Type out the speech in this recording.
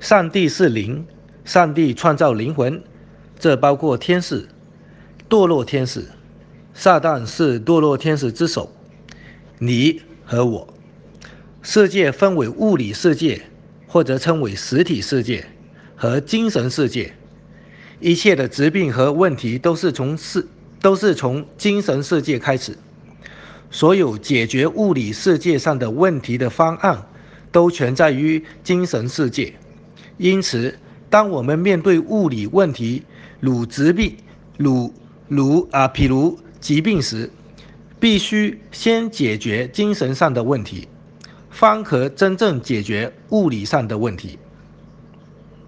上帝是灵，上帝创造灵魂，这包括天使、堕落天使。撒旦是堕落天使之首，你和我。世界分为物理世界，或者称为实体世界，和精神世界。一切的疾病和问题都是从精神世界开始。所有解决物理世界上的问题的方案都存在于精神世界。因此，当我们面对物理问题，如疾病、譬如疾病时，必须先解决精神上的问题，方可真正解决物理上的问题。